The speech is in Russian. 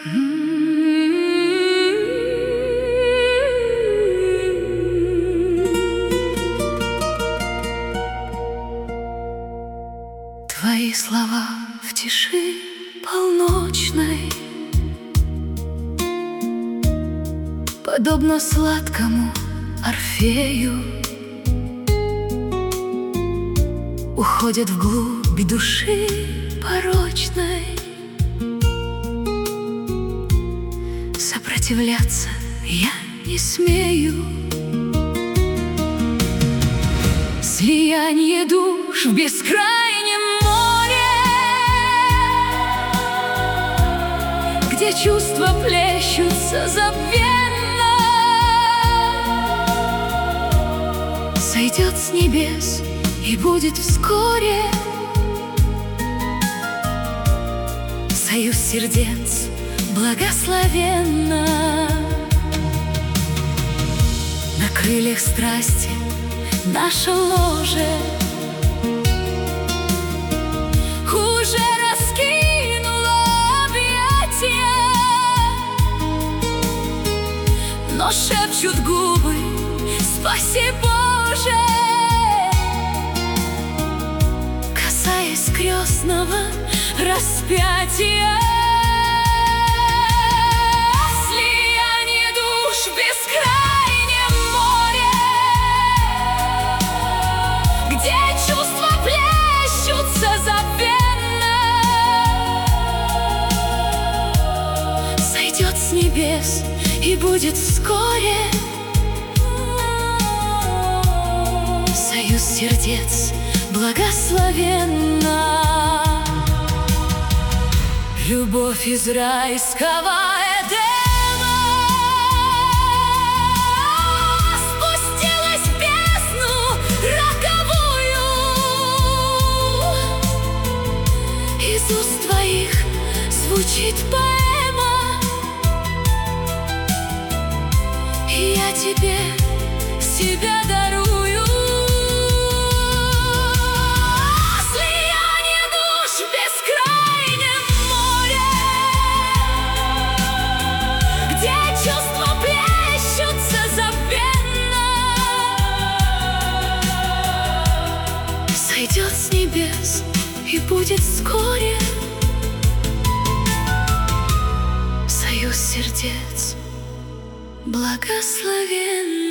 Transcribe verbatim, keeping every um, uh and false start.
Твои слова в тиши полночной, подобно сладкому Орфею, уходят вглубь души порочной. Сопротивляться я не смею. Слияние душ в бескрайнем море, где чувства плещутся забвенно, сойдет с небес и будет вскоре союз сердец благословенно. На крыльях страсти наше ложе уже раскинуло объятия, но шепчут губы: спаси, Боже, касаясь крестного распятия. Слияние душ в бескрайнем море, где чувства плещутся забвенно, сойдет с небес и будет вскоре союз сердец благословенно. Любовь из райского Эдема спустилась в бездну роковую. Из уст твоих звучит поэма, и я тебе себя дарую. Сойдет с небес и будет вскоре союз сердец благословен.